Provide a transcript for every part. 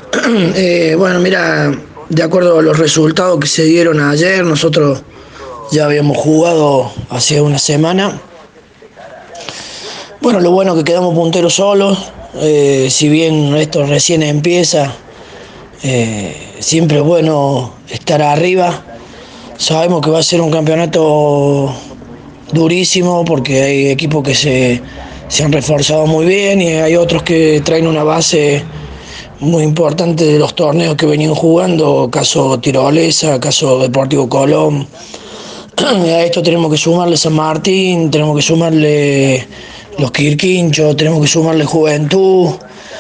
Bueno, mira, de acuerdo a los resultados que se dieron ayer, nosotros ya habíamos jugado hace una semana. Bueno, lo bueno que quedamos punteros solos, si bien esto recién empieza, siempre es bueno estar arriba. Sabemos que va a ser un campeonato durísimo porque hay equipos que se han reforzado muy bien y hay otros que traen una base muy importante de los torneos que venían jugando, caso Tirolesa, caso Deportivo Colón. A esto tenemos que sumarle San Martín, tenemos que sumarle los Quirquinchos, tenemos que sumarle Juventud,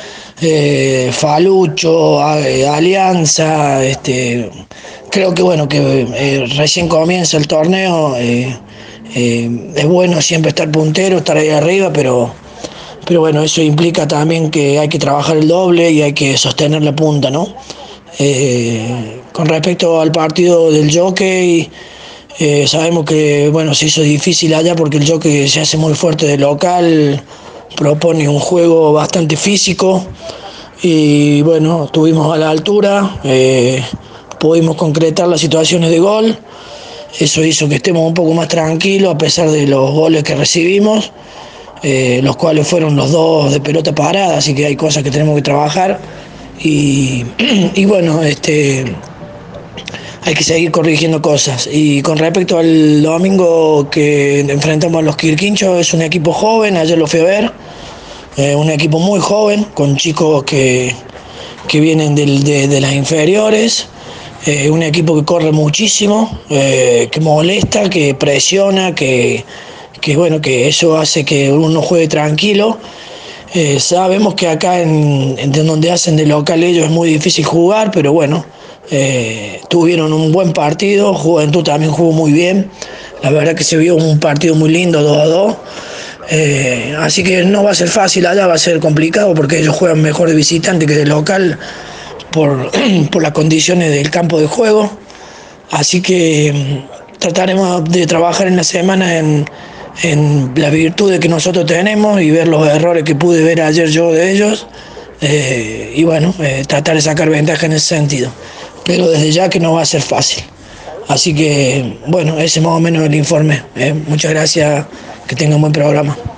Falucho, Alianza. Creo que bueno, que recién comienza el torneo. Es bueno siempre estar puntero, estar ahí arriba, pero bueno, eso implica también que hay que trabajar el doble y hay que sostener la punta, ¿no? Con respecto al partido del Jockey, sabemos que bueno, se hizo difícil allá porque el Jockey se hace muy fuerte de local, propone un juego bastante físico y bueno, estuvimos a la altura, pudimos concretar las situaciones de gol. Eso hizo que estemos un poco más tranquilos a pesar de los goles que recibimos, los cuales fueron los dos de pelota parada, así que hay cosas que tenemos que trabajar y bueno, hay que seguir corrigiendo cosas. Y con respecto al domingo que enfrentamos a los Quirquinchos, es un equipo joven, ayer lo fui a ver, un equipo muy joven, con chicos que vienen de las inferiores, un equipo que corre muchísimo, que molesta, que presiona, que bueno, que eso hace que uno juegue tranquilo. Sabemos que acá en donde hacen de local ellos es muy difícil jugar, pero bueno, tuvieron un buen partido, Juventud también jugó muy bien, la verdad que se vio un partido muy lindo, 2-2. Así que no va a ser fácil allá, va a ser complicado porque ellos juegan mejor de visitante que de local por, por las condiciones del campo de juego. Así que trataremos de trabajar en la semana en las virtudes que nosotros tenemos y ver los errores que pude ver ayer yo de ellos. Y bueno, tratar de sacar ventaja en ese sentido. Pero desde ya que no va a ser fácil. Así que bueno, ese es más o menos el informe. Muchas gracias, que tengan buen programa.